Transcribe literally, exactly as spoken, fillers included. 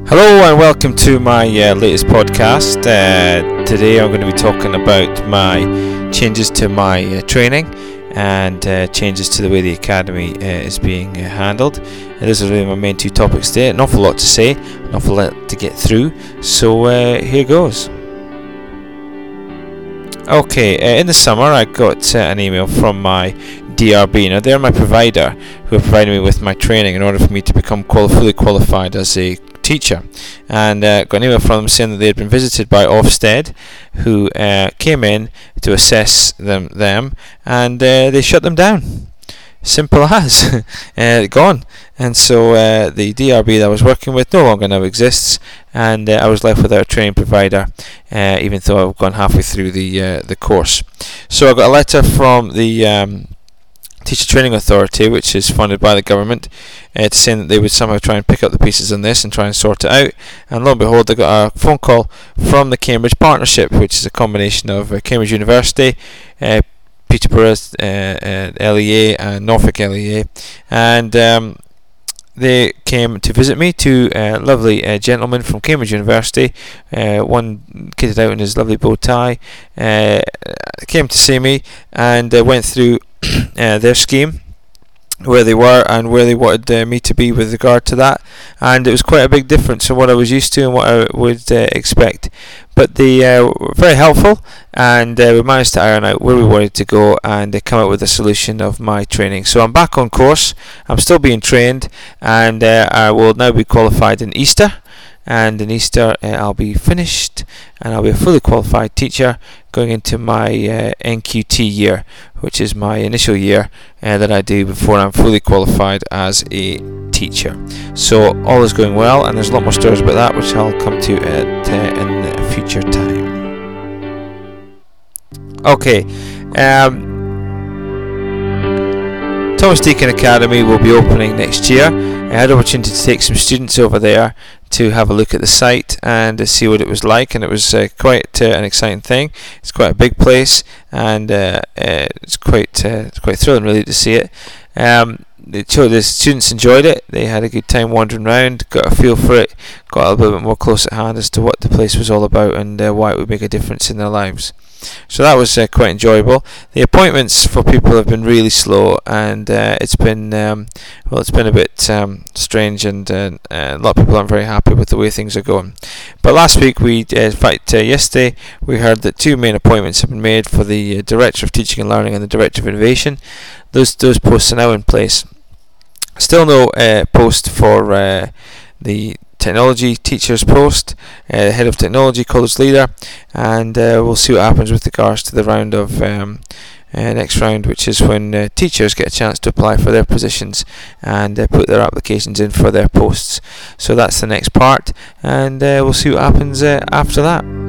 Hello and welcome to my uh, latest podcast. Uh, today I'm going to be talking about my changes to my uh, training and uh, changes to the way the academy uh, is being uh, handled. And those are really my main two topics today. An awful lot to say, an awful lot to get through. So uh, here goes. Okay, uh, in the summer I got uh, an email from my D R B. Now they're my provider who have provided me with my training in order for me to become quali- fully qualified as a teacher, and uh, got an email from them saying that they had been visited by Ofsted, who uh, came in to assess them, them and uh, they shut them down. Simple as. uh, gone. And so uh, the D R B that I was working with no longer now exists, and uh, I was left without a training provider, uh, even though I've gone halfway through the uh, the course. So I got a letter from the um, Teacher Training Authority, which is funded by the government, uh, to saying that they would somehow try and pick up the pieces on this and try and sort it out. And lo and behold, I got a phone call from the Cambridge Partnership, which is a combination of uh, Cambridge University, uh, Peterborough uh, uh, L E A and Norfolk L E A, and um, they came to visit me, two uh, lovely uh, gentlemen from Cambridge University, uh, one kitted out in his lovely bow tie, uh, came to see me and uh, went through uh, their scheme, where they were and where they wanted uh, me to be with regard to that, and it was quite a big difference from what I was used to and what I would uh, expect. But they uh, were very helpful, and uh, we managed to iron out where we wanted to go and uh, come up with a solution of my training. So I'm back on course, I'm still being trained, and uh, I will now be qualified in Easter. And in Easter uh, I'll be finished and I'll be a fully qualified teacher going into my uh, N Q T year, which is my initial year uh, that I do before I'm fully qualified as a teacher. So all is going well, and there's a lot more stories about that which I'll come to at, uh, in a future time. Okay, um, Thomas Deacon Academy will be opening next year. I had the opportunity to take some students over there to have a look at the site and to see what it was like, and it was uh, quite uh, an exciting thing. It's quite a big place, and uh, uh, it's quite uh, it's quite thrilling really to see it. Um, the, the students enjoyed it. They had a good time wandering around, got a feel for it, got a little bit more close at hand as to what the place was all about and uh, why it would make a difference in their lives. So that was uh, quite enjoyable. The appointments for people have been really slow, and uh, it's been um, well, it's been a bit um, strange, and uh, a lot of people aren't very happy with the way things are going. But last week, we, uh, in fact, uh, yesterday, we heard that two main appointments have been made for the uh, Director of Teaching and Learning and the Director of Innovation. Those those posts are now in place. Still no uh, post for uh, the Technology Teachers post, uh, Head of Technology College Leader, and uh, we'll see what happens with regards to the round of um, uh, next round, which is when uh, teachers get a chance to apply for their positions and uh, put their applications in for their posts. So that's the next part, and uh, we'll see what happens uh, after that.